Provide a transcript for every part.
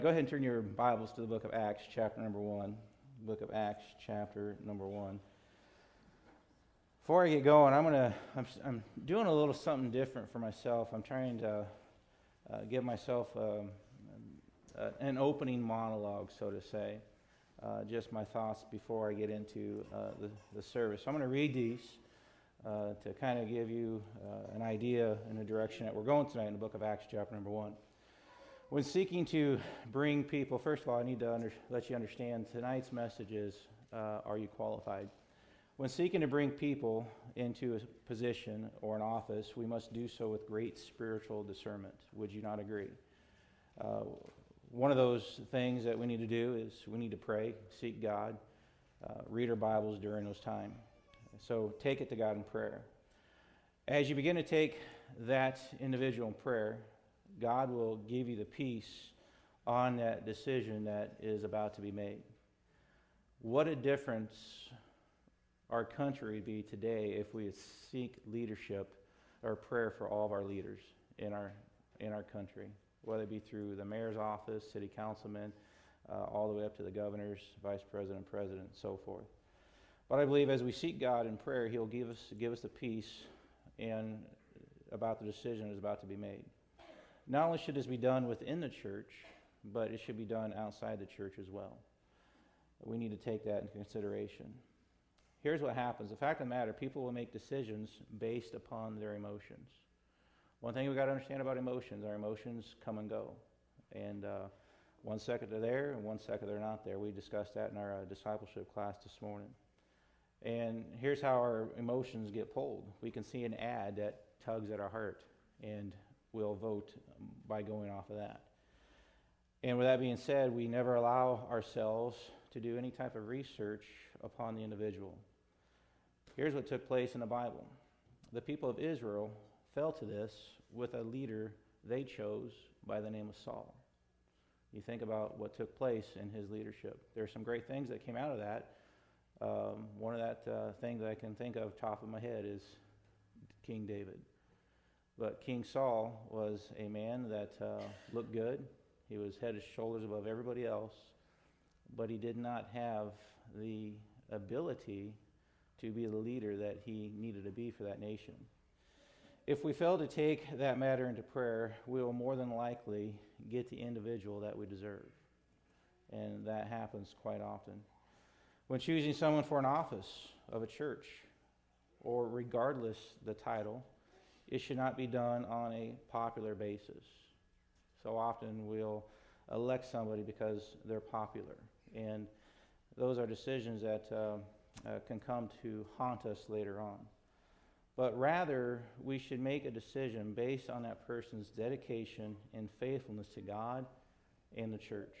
Go ahead and turn your Bibles to the book of Acts, chapter number 1. Book of Acts, chapter number 1. Before I get going, I'm doing a little something different for myself. I'm trying to give myself an opening monologue, so to say. Just my thoughts before I get into the service. So I'm going to read these to kind of give you an idea in the direction that we're going tonight in the book of Acts, chapter number 1. When seeking to bring people, first of all, I need to let you understand tonight's message is, are you qualified? When seeking to bring people into a position or an office, we must do so with great spiritual discernment. Would you not agree? One of those things that we need to do is we need to pray, seek God, read our Bibles during those times. So take it to God in prayer. As you begin to take that individual in prayer, God will give you the peace on that decision that is about to be made. What a difference our country would be today if we seek leadership or prayer for all of our leaders in our country, whether it be through the mayor's office, city councilmen, all the way up to the governors, vice president, president, and so forth. But I believe as we seek God in prayer, He'll give us the peace and about the decision that is about to be made. Not only should this be done within the church, but it should be done outside the church as well. We need to take that into consideration. Here's what happens. The fact of the matter, people will make decisions based upon their emotions. One thing we've got to understand about emotions, our emotions come and go. And 1 second they're there, and 1 second they're not there. We discussed that in our discipleship class this morning. And here's how our emotions get pulled. We can see an ad that tugs at our heart, and we'll vote by going off of that. And with that being said, we never allow ourselves to do any type of research upon the individual. Here's what took place in the Bible. The people of Israel fell to this with a leader they chose by the name of Saul. You think about what took place in his leadership. There are some great things that came out of that. One of that thing that I can think of top of my head is King David. But King Saul was a man that looked good. He was head and shoulders above everybody else, but he did not have the ability to be the leader that he needed to be for that nation. If we fail to take that matter into prayer, we will more than likely get the individual that we deserve. And that happens quite often. When choosing someone for an office of a church, or regardless the title, it should not be done on a popular basis. So often we'll elect somebody because they're popular. And those are decisions that can come to haunt us later on. But rather, we should make a decision based on that person's dedication and faithfulness to God and the church.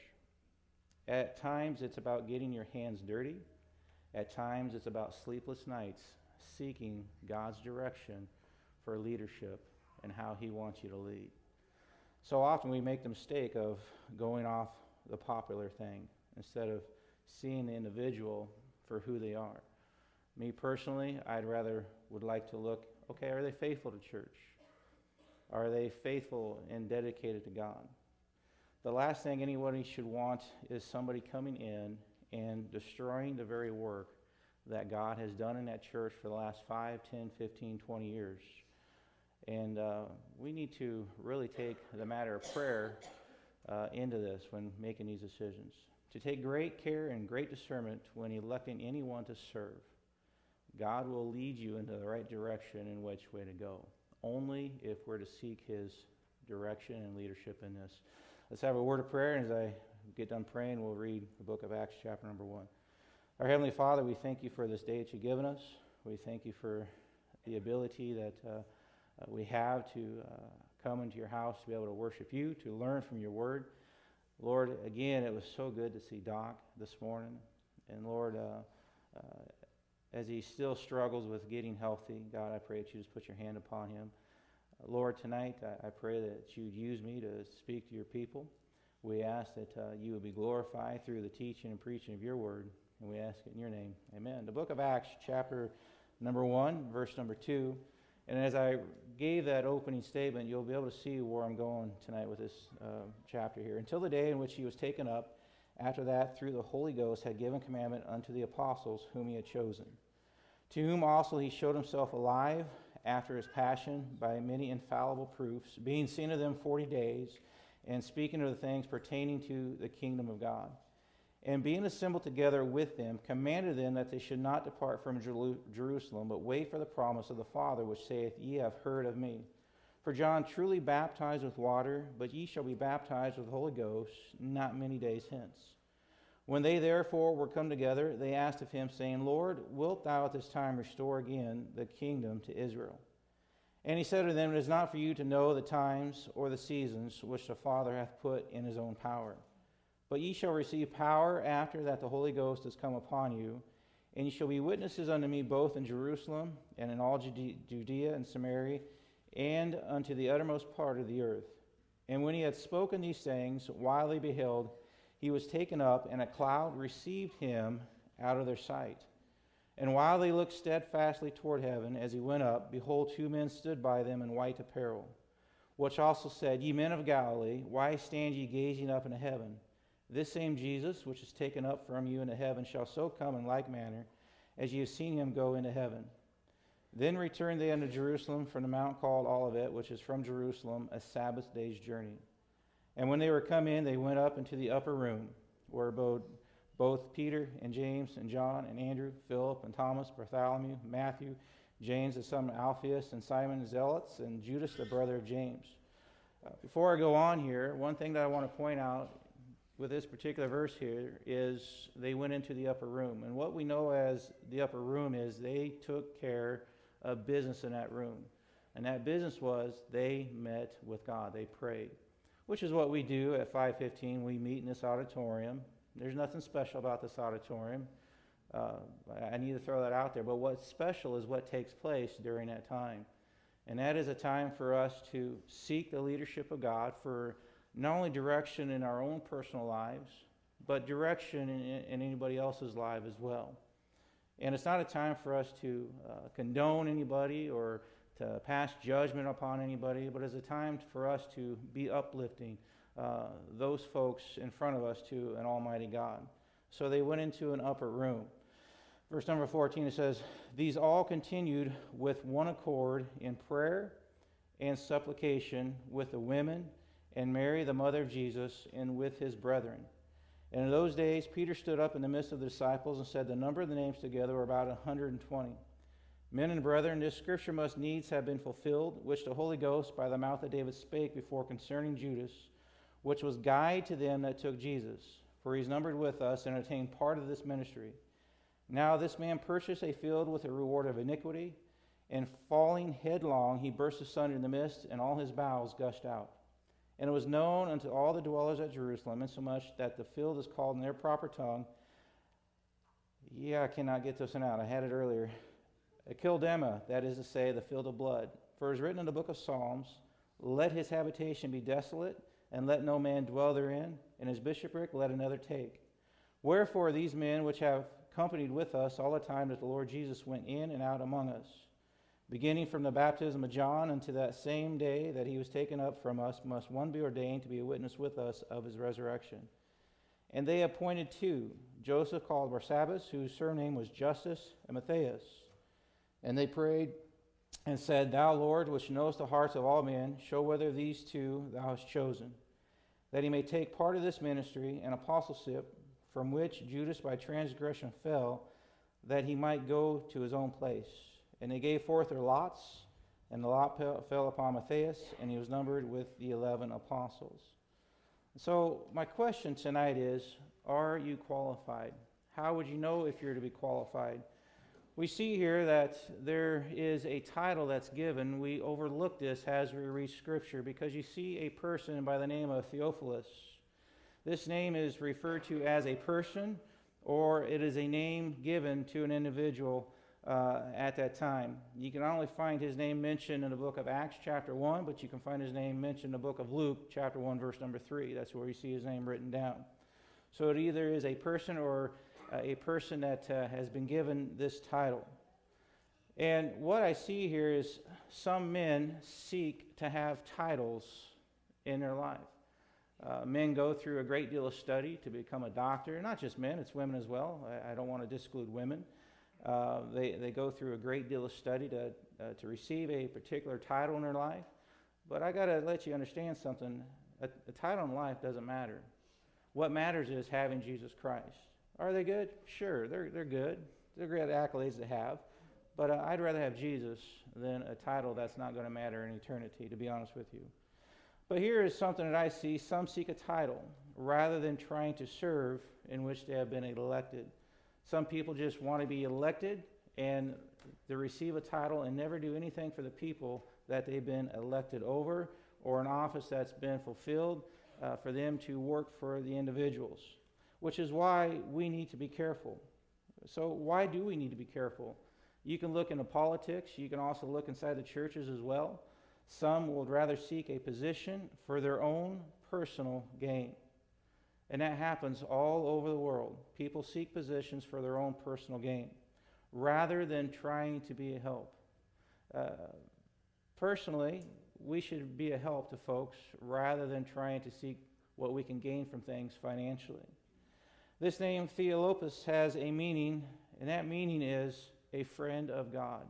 At times, it's about getting your hands dirty. At times, it's about sleepless nights seeking God's direction for leadership and how He wants you to lead. So often we make the mistake of going off the popular thing instead of seeing the individual for who they are. Me personally, would like to look, okay, are they faithful to church? Are they faithful and dedicated to God? The last thing anybody should want is somebody coming in and destroying the very work that God has done in that church for the last 5, 10, 15, 20 years. And we need to really take the matter of prayer into this when making these decisions. To take great care and great discernment when electing anyone to serve. God will lead you into the right direction in which way to go. Only if we're to seek His direction and leadership in this. Let's have a word of prayer, and as I get done praying, we'll read the book of Acts chapter number 1. Our Heavenly Father, we thank You for this day that You've given us. We thank You for the ability that we have to come into Your house to be able to worship You, to learn from Your word. Lord, again, it was so good to see Doc this morning. And Lord, as he still struggles with getting healthy, God, I pray that You just put Your hand upon him. Lord, tonight I pray that You'd use me to speak to Your people. We ask that You would be glorified through the teaching and preaching of Your word. And we ask it in Your name. Amen. The book of Acts, chapter number 1, verse number 2. And as I gave that opening statement, you'll be able to see where I'm going tonight with this chapter here. Until the day in which he was taken up, after that, through the Holy Ghost, had given commandment unto the apostles whom he had chosen, to whom also he showed himself alive after his passion by many infallible proofs, being seen of them 40 days, and speaking of the things pertaining to the kingdom of God. And being assembled together with them, commanded them that they should not depart from Jerusalem, but wait for the promise of the Father, which saith, Ye have heard of me. For John truly baptized with water, but ye shall be baptized with the Holy Ghost not many days hence. When they therefore were come together, they asked of him, saying, Lord, wilt thou at this time restore again the kingdom to Israel? And he said to them, It is not for you to know the times or the seasons which the Father hath put in his own power. But ye shall receive power after that the Holy Ghost is come upon you, and ye shall be witnesses unto me both in Jerusalem and in all Judea and Samaria, and unto the uttermost part of the earth. And when he had spoken these things, while they beheld, he was taken up, and a cloud received him out of their sight. And while they looked steadfastly toward heaven as he went up, behold, two men stood by them in white apparel, which also said, Ye men of Galilee, why stand ye gazing up into heaven? This same Jesus, which is taken up from you into heaven, shall so come in like manner as ye have seen him go into heaven. Then returned they unto Jerusalem from the mount called Olivet, which is from Jerusalem a Sabbath day's journey. And when they were come in, they went up into the upper room, where abode both Peter and James and John and Andrew, Philip and Thomas, Bartholomew, Matthew, James the son of Alphaeus, and Simon the Zealots, and Judas the brother of James. Before I go on here, one thing that I want to point out with this particular verse here is they went into the upper room. And what we know as the upper room is they took care of business in that room. And that business was they met with God. They prayed, which is what we do at 515. We meet in this auditorium. There's nothing special about this auditorium. I need to throw that out there. But what's special is what takes place during that time. And that is a time for us to seek the leadership of God for not only direction in our own personal lives, but direction in anybody else's life as well. And it's not a time for us to condone anybody or to pass judgment upon anybody, but it's a time for us to be uplifting those folks in front of us to an almighty God. So they went into an upper room. Verse number 14, it says, These all continued with one accord in prayer and supplication with the women and Mary, the mother of Jesus, and with his brethren. And in those days Peter stood up in the midst of the disciples and said, The number of the names together were about 120. Men and brethren, this scripture must needs have been fulfilled, which the Holy Ghost by the mouth of David spake before concerning Judas, which was guide to them that took Jesus. For he is numbered with us and attained part of this ministry. Now this man purchased a field with a reward of iniquity, and falling headlong he burst asunder in the midst, and all his bowels gushed out. And it was known unto all the dwellers at Jerusalem, insomuch that the field is called in their proper tongue, I cannot get this one out, I had it earlier, Akeldama, that is to say, the field of blood. For it is written in the book of Psalms, Let his habitation be desolate, and let no man dwell therein, and his bishopric let another take. Wherefore these men which have companied with us all the time that the Lord Jesus went in and out among us, beginning from the baptism of John unto that same day that he was taken up from us, must one be ordained to be a witness with us of his resurrection. And they appointed two, Joseph called Barsabbas, whose surname was Justus, and Matthias. And they prayed and said, Thou, Lord, which knowest the hearts of all men, show whether these two thou hast chosen, that he may take part of this ministry and apostleship, from which Judas by transgression fell, that he might go to his own place. And they gave forth their lots, and the lot fell upon Matthias, and he was numbered with the 11 apostles. So my question tonight is, are you qualified? How would you know if you're to be qualified? We see here that there is a title that's given. We overlook this as we read Scripture because you see a person by the name of Theophilus. This name is referred to as a person, or it is a name given to an individual at that time. You can not only find his name mentioned in the book of Acts chapter 1, but you can find his name mentioned in the book of Luke chapter 1 verse number 3. That's where you see his name written down. So it either is a person or a person that has been given this title. And what I see here is some men seek to have titles in their life. Men go through a great deal of study to become a doctor. Not just men, it's women as well. I don't want to disclude women. They go through a great deal of study to receive a particular title in their life. But I got to let you understand something. A title in life doesn't matter. What matters is having Jesus Christ. Are they good? Sure, they're good. They're great accolades to have. But I'd rather have Jesus than a title that's not going to matter in eternity, to be honest with you. But here is something that I see. Some seek a title rather than trying to serve in which they have been elected. Some people just want to be elected and to receive a title and never do anything for the people that they've been elected over, or an office that's been fulfilled for them to work for the individuals, which is why we need to be careful. So why do we need to be careful? You can look into politics. You can also look inside the churches as well. Some would rather seek a position for their own personal gain. And that happens all over the world. People seek positions for their own personal gain rather than trying to be a help. Personally, we should be a help to folks rather than trying to seek what we can gain from things financially. This name, Theophilus, has a meaning, and that meaning is a friend of God.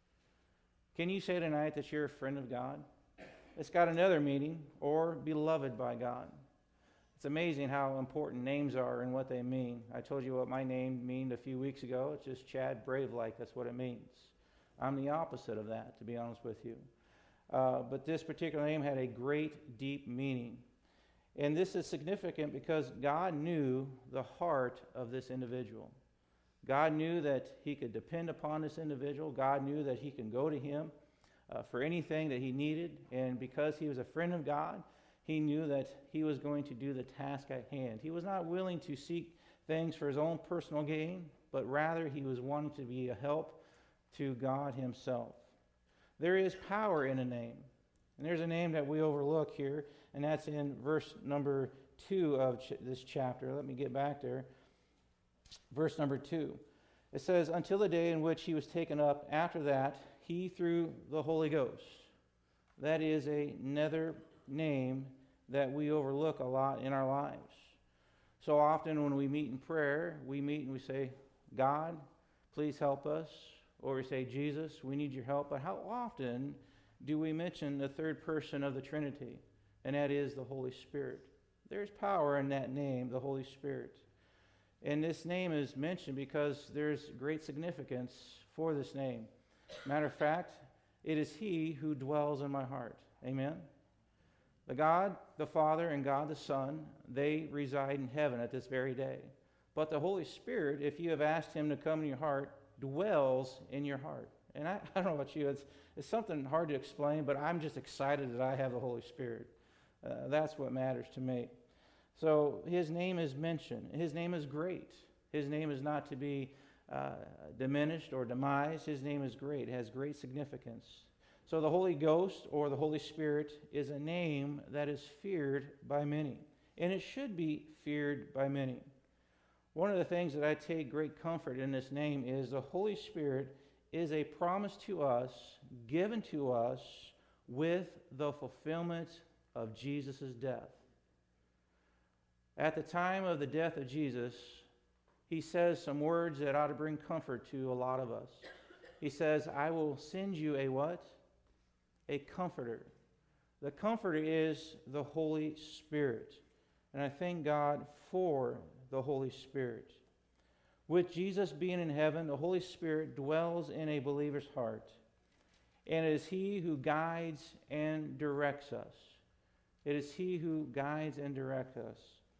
Can you say tonight that you're a friend of God? It's got another meaning, or beloved by God. It's amazing how important names are and what they mean. I told you what my name means a few weeks ago. It's just Chad Bravelike. That's what it means. I'm the opposite of that, to be honest with you. But this particular name had a great, deep meaning. And this is significant because God knew the heart of this individual. God knew that he could depend upon this individual. God knew that he can go to him for anything that he needed. And because he was a friend of God, he knew that he was going to do the task at hand. He was not willing to seek things for his own personal gain, but rather he was wanting to be a help to God himself. There is power in a name. And there's a name that we overlook here, and that's in verse number 2 of this chapter. Let me get back there. Verse number 2. It says, until the day in which he was taken up, after that, he through the Holy Ghost. That is another name that we overlook a lot in our lives. So often when we meet in prayer, we meet and we say, God, please help us. Or we say, Jesus, we need your help. But how often do we mention the third person of the Trinity? And that is the Holy Spirit. There's power in that name, the Holy Spirit. And this name is mentioned because there's great significance for this name. Matter of fact, it is he who dwells in my heart. Amen? The God, the Father, and God, the Son, they reside in heaven at this very day. But the Holy Spirit, if you have asked him to come in your heart, dwells in your heart. And I don't know about you, it's something hard to explain, but I'm just excited that I have the Holy Spirit. That's what matters to me. So his name is mentioned. His name is great. His name is not to be diminished or demised. His name is great. It has great significance. So the Holy Ghost or the Holy Spirit is a name that is feared by many. And it should be feared by many. One of the things that I take great comfort in this name is the Holy Spirit is a promise to us, given to us with the fulfillment of Jesus' death. At the time of the death of Jesus, he says some words that ought to bring comfort to a lot of us. He says, I will send you a what? A comforter. The comforter is the Holy Spirit. And I thank God for the Holy Spirit. With Jesus being in heaven, the Holy Spirit dwells in a believer's heart. And it is he who guides and directs us. It is he who guides and directs us.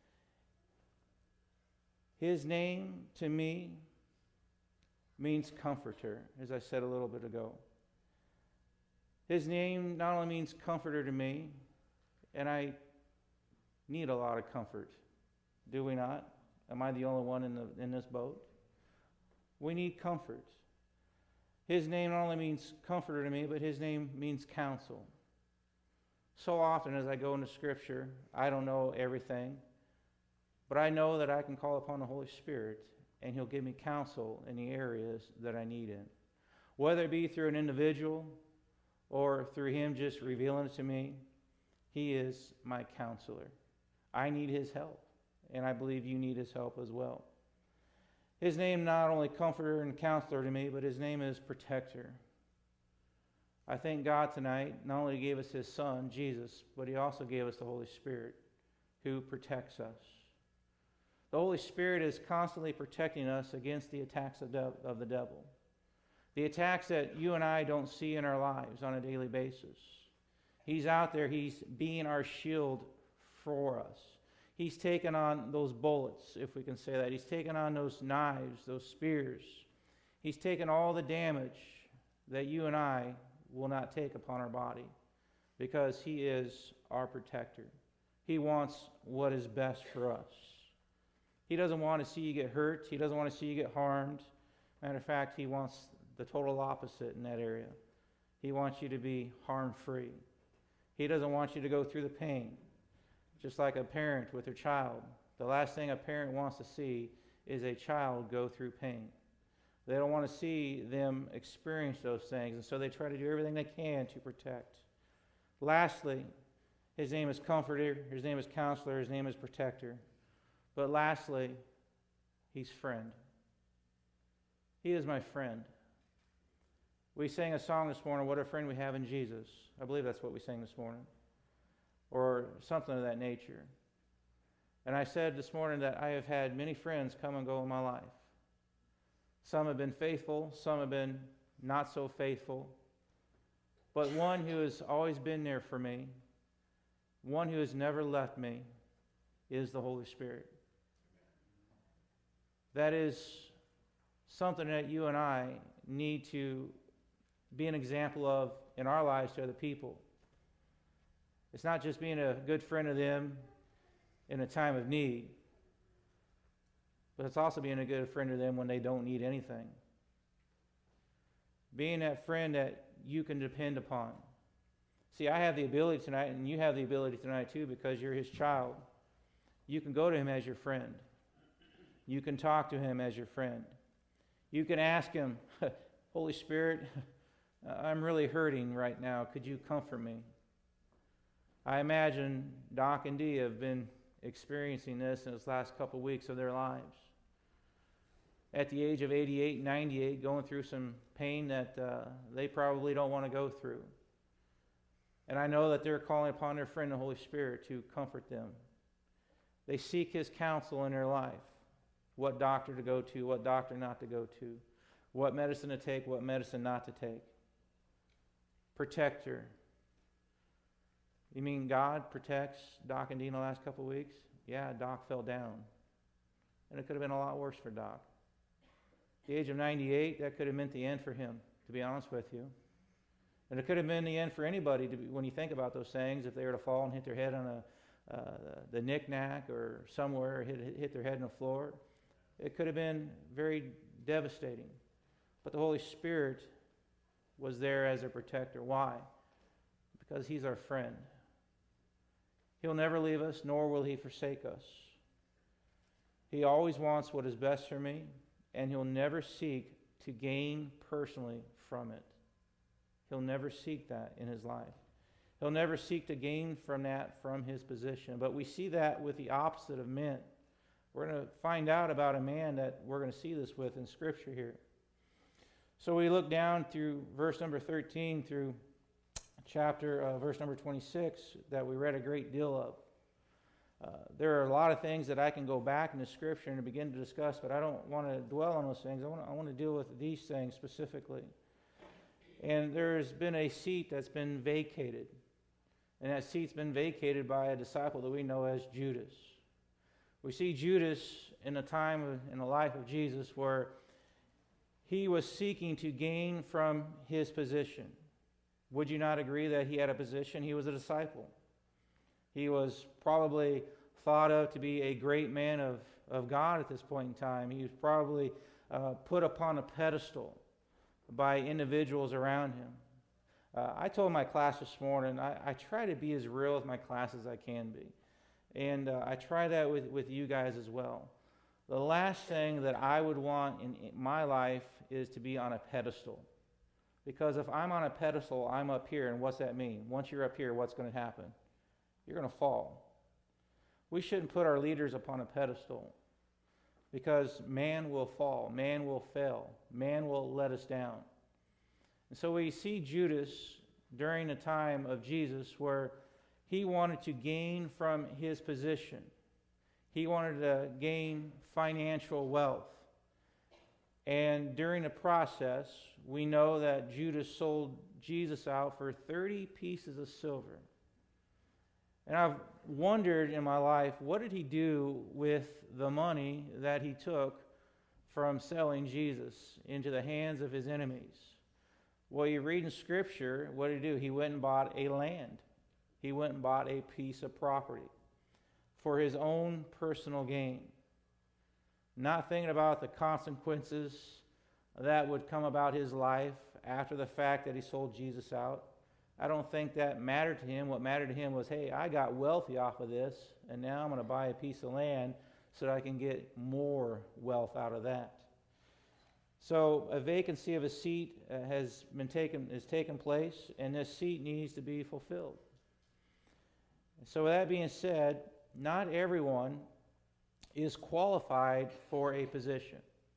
His name to me means comforter, as I said a little bit ago. His name not only means comforter to me, and I need a lot of comfort. Do we not? Am I the only one in this boat? We need comfort. His name not only means comforter to me, but his name means counsel. So often as I go into Scripture, I don't know everything, but I know that I can call upon the Holy Spirit, and he'll give me counsel in the areas that I need in. Whether it be through an individual or through Him just revealing it to me, He is my counselor. I need His help, and I believe you need His help as well. His name not only comforter and counselor to me, but His name is protector. I thank God tonight not only gave us His Son, Jesus, but He also gave us the Holy Spirit who protects us. The Holy Spirit is constantly protecting us against the attacks of the devil. The attacks that you and I don't see in our lives on a daily basis. He's out there. He's being our shield for us. He's taken on those bullets, if we can say that. He's taken on those knives, those spears. He's taken all the damage that you and I will not take upon our body because He is our protector. He wants what is best for us. He doesn't want to see you get hurt. He doesn't want to see you get harmed. Matter of fact, He wants the total opposite in that area. He wants you to be harm-free. He doesn't want you to go through the pain. Just like a parent with their child. The last thing a parent wants to see is a child go through pain. They don't want to see them experience those things, and so they try to do everything they can to protect. Lastly, His name is Comforter, His name is Counselor, His name is Protector. But lastly, He's Friend. He is my friend. We sang a song this morning, What a Friend We Have in Jesus. I believe that's what we sang this morning. Or something of that nature. And I said this morning that I have had many friends come and go in my life. Some have been faithful, some have been not so faithful. But one who has always been there for me, one who has never left me, is the Holy Spirit. That is something that you and I need to be an example of in our lives to other people. It's not just being a good friend of them in a time of need, but it's also being a good friend of them when they don't need anything. Being that friend that you can depend upon. See, I have the ability tonight, and you have the ability tonight too, because you're His child. You can go to Him as your friend. You can talk to Him as your friend. You can ask Him, Holy Spirit, I'm really hurting right now. Could you comfort me? I imagine Doc and Dee have been experiencing this in this last couple of weeks of their lives. At the age of 88, 98, going through some pain that they probably don't want to go through. And I know that they're calling upon their friend, the Holy Spirit, to comfort them. They seek His counsel in their life. What doctor to go to, what doctor not to go to, what medicine to take, what medicine not to take. Protector. You mean God protects Doc and Dee in the last couple of weeks? Yeah, Doc fell down. And it could have been a lot worse for Doc. At the age of 98, that could have meant the end for him, to be honest with you. And it could have been the end for anybody when you think about those things, if they were to fall and hit their head on the knick-knack or somewhere, hit their head on the floor. It could have been very devastating. But the Holy Spirit was there as a protector. Why? Because He's our friend. He'll never leave us, nor will He forsake us. He always wants what is best for me, and He'll never seek to gain personally from it. He'll never seek that in His life. He'll never seek to gain from that from His position. But we see that with the opposite of men. We're going to find out about a man that we're going to see this with in Scripture here. So we look down through verse number 13 through verse number 26 that we read a great deal of. There are a lot of things that I can go back into Scripture and begin to discuss, but I don't want to dwell on those things. I want to deal with these things specifically. And there's been a seat that's been vacated. And that seat's been vacated by a disciple that we know as Judas. We see Judas in a time in the life of Jesus where he was seeking to gain from his position. Would you not agree that he had a position? He was a disciple. He was probably thought of to be a great man of God at this point in time. He was probably put upon a pedestal by individuals around him. I told my class this morning, I try to be as real with my class as I can be. And I try that with you guys as well. The last thing that I would want in my life is to be on a pedestal. Because if I'm on a pedestal, I'm up here, and what's that mean? Once you're up here, what's going to happen? You're going to fall. We shouldn't put our leaders upon a pedestal, because man will fall, man will fail, man will let us down. And so we see Judas during the time of Jesus where he wanted to gain from his position. He wanted to gain financial wealth. And during the process, we know that Judas sold Jesus out for 30 pieces of silver. And I've wondered in my life, what did he do with the money that he took from selling Jesus into the hands of his enemies? Well, you read in Scripture, what did he do? He went and bought a land. He went and bought a piece of property for his own personal gain, not thinking about the consequences that would come about his life after the fact that he sold Jesus out. I don't think that mattered to him. What mattered to him was, hey, I got wealthy off of this, and now I'm going to buy a piece of land so that I can get more wealth out of that. So a vacancy of a seat has taken place, and this seat needs to be fulfilled. So with that being said, not everyone is qualified for a position.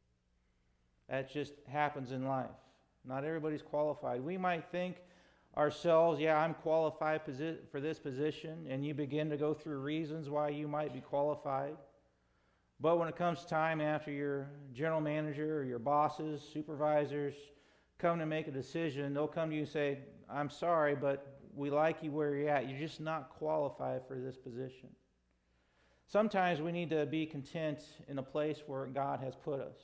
That just happens in life. Not everybody's qualified. We might think ourselves, yeah, I'm qualified for this position, and you begin to go through reasons why you might be qualified. But when it comes time after your general manager or your bosses, supervisors come to make a decision, they'll come to you and say, I'm sorry, but we like you where you're at. You're just not qualified for this position. Sometimes we need to be content in a place where God has put us.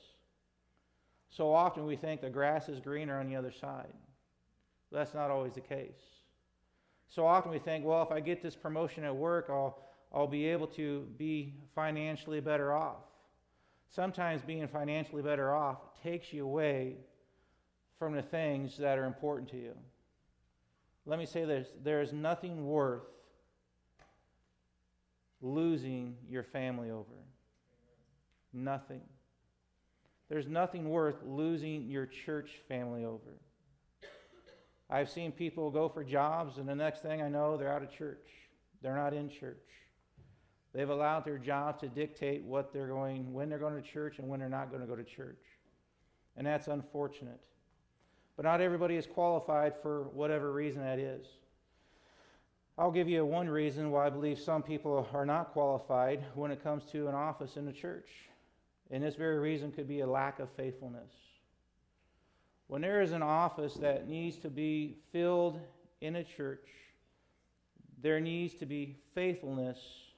So often we think the grass is greener on the other side. That's not always the case. So often we think, well, if I get this promotion at work, I'll be able to be financially better off. Sometimes being financially better off takes you away from the things that are important to you. Let me say this, there is nothing worth losing your family over. Nothing. There's nothing worth losing your church family over. I've seen people go for jobs, and the next thing I know, they're out of church. They're not in church. They've allowed their job to dictate when they're going to church and when they're not going to go to church. And that's unfortunate. But not everybody is qualified for whatever reason that is. I'll give you one reason why I believe some people are not qualified when it comes to an office in the church. And this very reason could be a lack of faithfulness. When there is an office that needs to be filled in a church, there needs to be faithfulness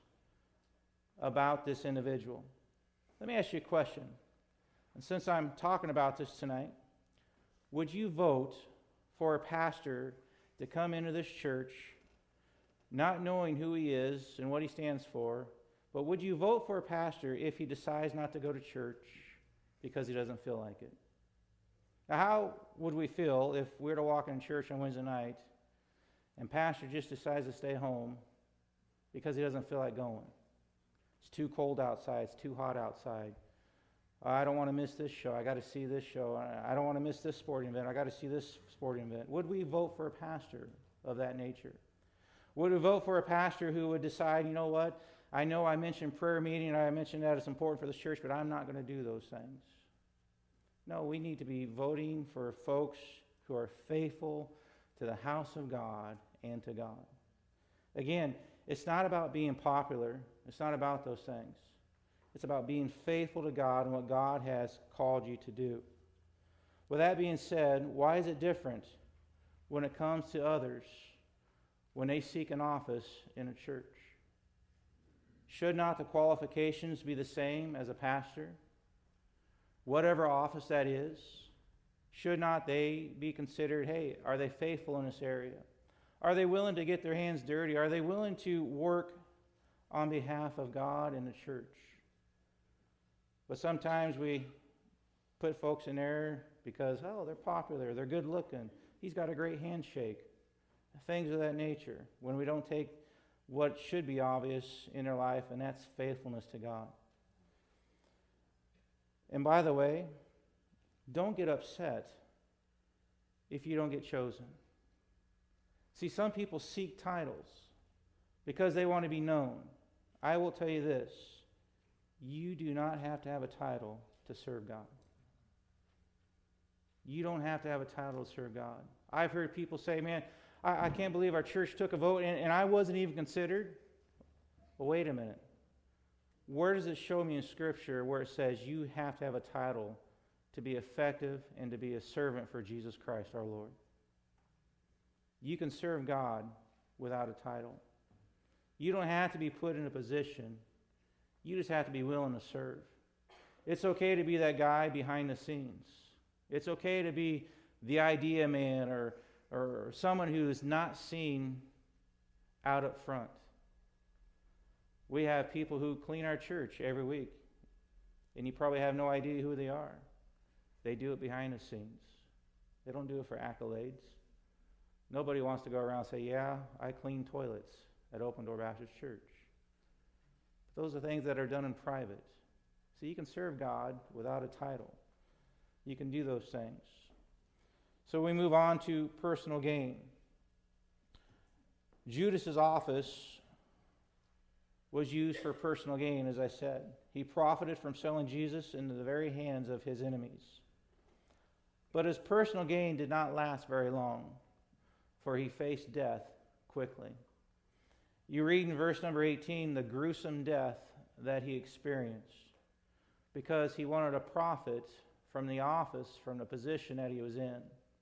about this individual. Let me ask you a question. And since I'm talking about this tonight, would you vote for a pastor to come into this church not knowing who he is and what he stands for, but would you vote for a pastor if he decides not to go to church because he doesn't feel like it? Now, how would we feel if we were to walk in church on Wednesday night and pastor just decides to stay home because he doesn't feel like going? It's too cold outside. It's too hot outside. I don't want to miss this show. I got to see this show. I don't want to miss this sporting event. I got to see this sporting event. Would we vote for a pastor of that nature? Would we vote for a pastor who would decide, you know what, I know I mentioned prayer meeting and I mentioned that it's important for the church, but I'm not going to do those things? No, we need to be voting for folks who are faithful to the house of God and to God. Again, it's not about being popular. It's not about those things. It's about being faithful to God and what God has called you to do. With that being said, why is it different when it comes to others when they seek an office in a church? Should not the qualifications be the same as a pastor? Whatever office that is, should not they be considered, hey, are they faithful in this area? Are they willing to get their hands dirty? Are they willing to work on behalf of God and the church? But sometimes we put folks in there because, oh, they're popular, they're good looking, he's got a great handshake, things of that nature, when we don't take what should be obvious in their life, and that's faithfulness to God. And by the way, don't get upset if you don't get chosen. See, some people seek titles because they want to be known. I will tell you this: you do not have to have a title to serve God. You don't have to have a title to serve God. I've heard people say, man, I can't believe our church took a vote and I wasn't even considered. Well, wait a minute. Where does it show me in Scripture where it says you have to have a title to be effective and to be a servant for Jesus Christ our Lord? You can serve God without a title. You don't have to be put in a position. You just have to be willing to serve. It's okay to be that guy behind the scenes. It's okay to be the idea man or someone who is not seen out up front. We have people who clean our church every week, and you probably have no idea who they are. They do it behind the scenes. They don't do it for accolades. Nobody wants to go around and say, yeah, I clean toilets at Open Door Baptist Church. Those are things that are done in private. So you can serve God without a title. You can do those things. So we move on to personal gain. Judas's office was used for personal gain, as I said. He profited from selling Jesus into the very hands of his enemies. But his personal gain did not last very long, for he faced death quickly. You read in verse number 18 the gruesome death that he experienced because he wanted to profit from the office, from the position that he was in.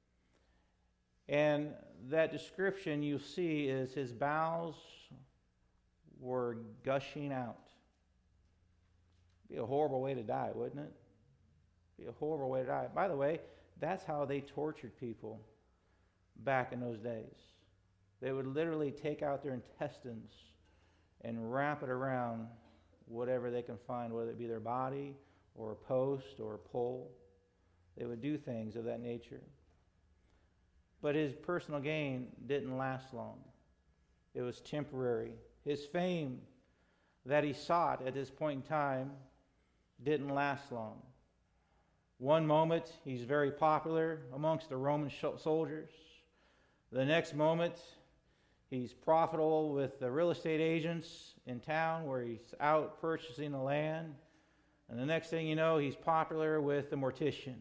And that description you see is his bowels were gushing out. Be a horrible way to die, wouldn't it? Be a horrible way to die. By the way, that's how they tortured people back in those days. They would literally take out their intestines and wrap it around whatever they can find, whether it be their body or a post or a pole. They would do things of that nature. But his personal gain didn't last long. It was temporary. His fame that he sought at this point in time didn't last long. One moment, he's very popular amongst the Roman soldiers. The next moment, he's profitable with the real estate agents in town where he's out purchasing the land. And the next thing you know, he's popular with the mortician.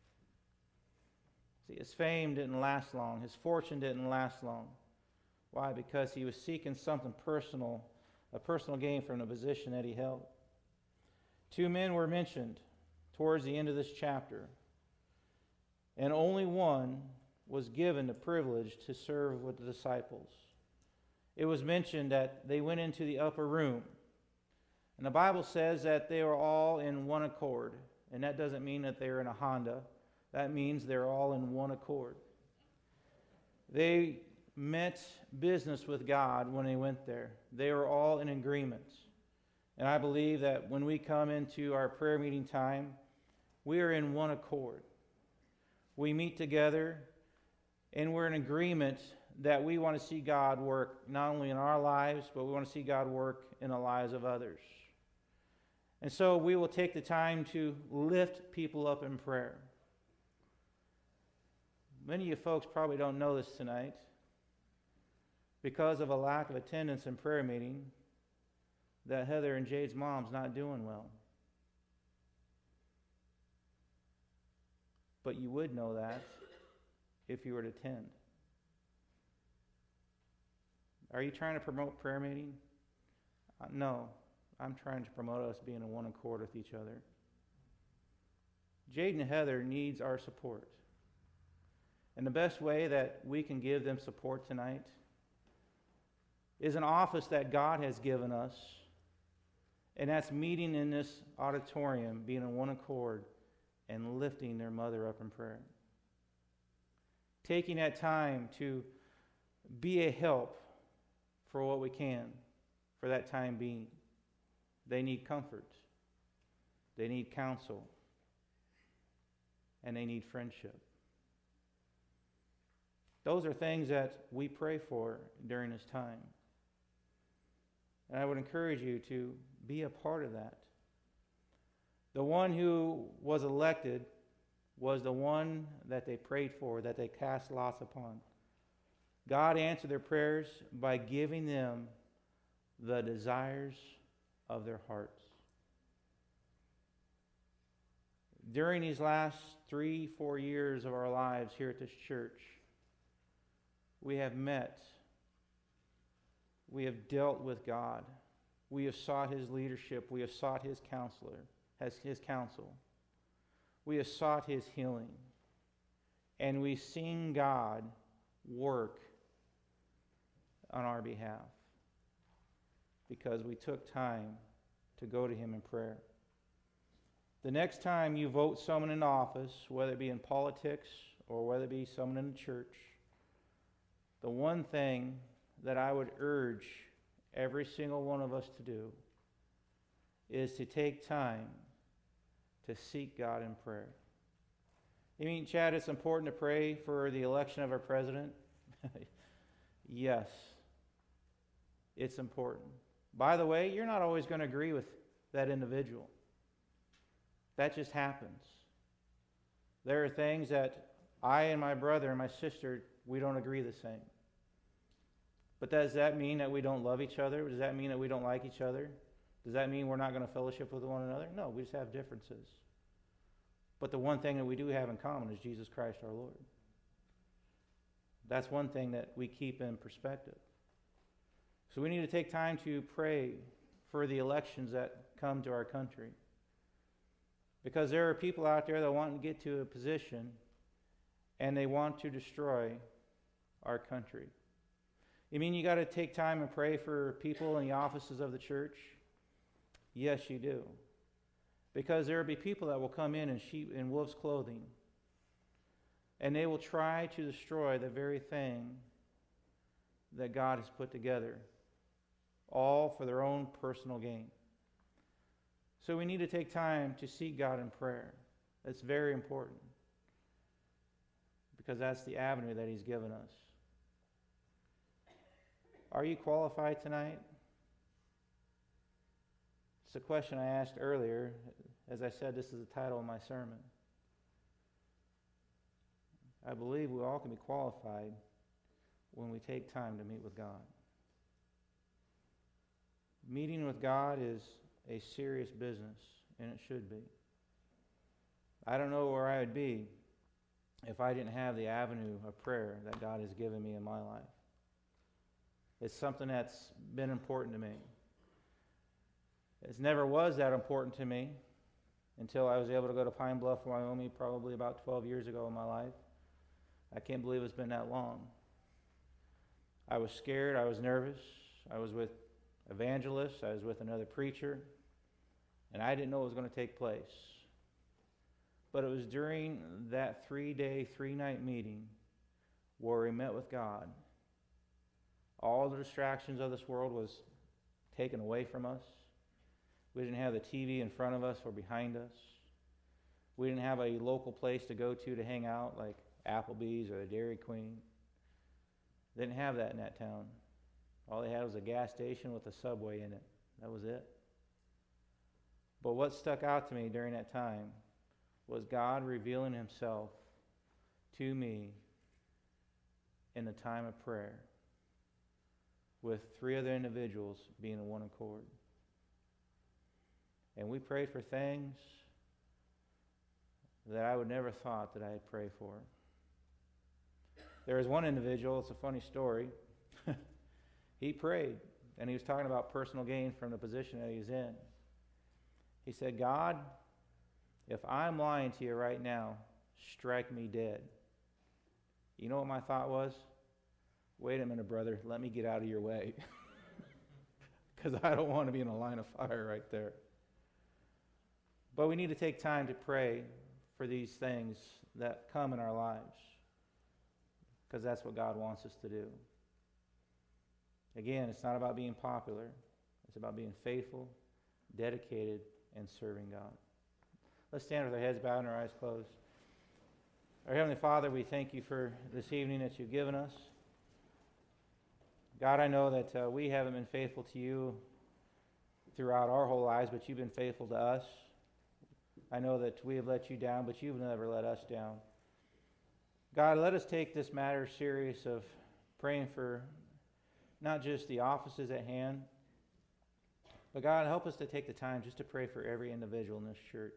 See, his fame didn't last long. His fortune didn't last long. Why? Because he was seeking something personal, a personal gain from the position that he held. Two men were mentioned towards the end of this chapter, and only one was given the privilege to serve with the disciples. It was mentioned that they went into the upper room, and the Bible says that they were all in one accord, and that doesn't mean that they were in a Honda. That means they're all in one accord. They meant business with God when they went there. They were all in agreement. And I believe that when we come into our prayer meeting time, we are in one accord. We meet together and we're in agreement that we want to see God work not only in our lives, but we want to see God work in the lives of others. And so we will take the time to lift people up in prayer. Many of you folks probably don't know this tonight. Because of a lack of attendance in prayer meeting, that Heather and Jade's mom's not doing well. But you would know that if you were to attend. Are you trying to promote prayer meeting? No. I'm trying to promote us being in one accord with each other. Jade and Heather needs our support. And the best way that we can give them support tonight is an office that God has given us, and that's meeting in this auditorium, being in one accord, and lifting their mother up in prayer. Taking that time to be a help for what we can for that time being. They need comfort. They need counsel. And they need friendship. Those are things that we pray for during this time. And I would encourage you to be a part of that. The one who was elected was the one that they prayed for, that they cast lots upon. God answered their prayers by giving them the desires of their hearts. During these last 3-4 years of our lives here at this church, we have met, we have dealt with God, we have sought His leadership, we have sought His His counsel, we have sought His healing, and we've seen God work on our behalf because we took time to go to Him in prayer. The next time you vote someone in office, whether it be in politics or whether it be someone in the church, the one thing that I would urge every single one of us to do is to take time to seek God in prayer. You mean, Chad, it's important to pray for the election of our president? Yes, it's important. By the way, you're not always going to agree with that individual. That just happens. There are things that I and my brother and my sister, we don't agree the same. But does that mean that we don't love each other? Does that mean that we don't like each other? Does that mean we're not going to fellowship with one another? No, we just have differences. But the one thing that we do have in common is Jesus Christ our Lord. That's one thing that we keep in perspective. So we need to take time to pray for the elections that come to our country. Because there are people out there that want to get to a position and they want to destroy our country. You mean you got to take time and pray for people in the offices of the church? Yes, you do. Because there will be people that will come in sheep in wolf's clothing, and they will try to destroy the very thing that God has put together, all for their own personal gain. So we need to take time to seek God in prayer. That's very important, because that's the avenue that He's given us. Are you qualified tonight? It's a question I asked earlier. As I said, this is the title of my sermon. I believe we all can be qualified when we take time to meet with God. Meeting with God is a serious business, and it should be. I don't know where I would be if I didn't have the avenue of prayer that God has given me in my life. It's something that's been important to me. It never was that important to me until I was able to go to Pine Bluff, Wyoming, probably about 12 years ago in my life. I can't believe it's been that long. I was scared. I was nervous. I was with evangelists. I was with another preacher. And I didn't know what was going to take place. But it was during that 3-day, 3-night meeting where we met with God. All the distractions of this world was taken away from us. We didn't have the TV in front of us or behind us. We didn't have a local place to go to hang out like Applebee's or the Dairy Queen. They didn't have that in that town. All they had was a gas station with a Subway in it. That was it. But what stuck out to me during that time was God revealing Himself to me in the time of prayer, with 3 other individuals being in one accord. And we prayed for things that I would never thought that I'd pray for. There was one individual, it's a funny story. He prayed, and he was talking about personal gain from the position that he was in. He said, God, if I'm lying to you right now, strike me dead. You know what my thought was? Wait a minute, brother, let me get out of your way. Because I don't want to be in a line of fire right there. But we need to take time to pray for these things that come in our lives, because that's what God wants us to do. Again, it's not about being popular. It's about being faithful, dedicated, and serving God. Let's stand with our heads bowed and our eyes closed. Our Heavenly Father, we thank You for this evening that You've given us. God, I know that we haven't been faithful to You throughout our whole lives, but You've been faithful to us. I know that we have let you down, but you've never let us down. God, let us take this matter serious of praying for not just the offices at hand, but God, help us to take the time just to pray for every individual in this church.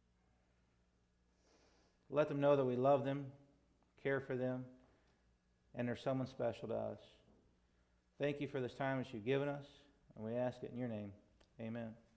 Let them know that we love them, care for them, and they're someone special to us. Thank you for this time that you've given us, and we ask it in your name. Amen.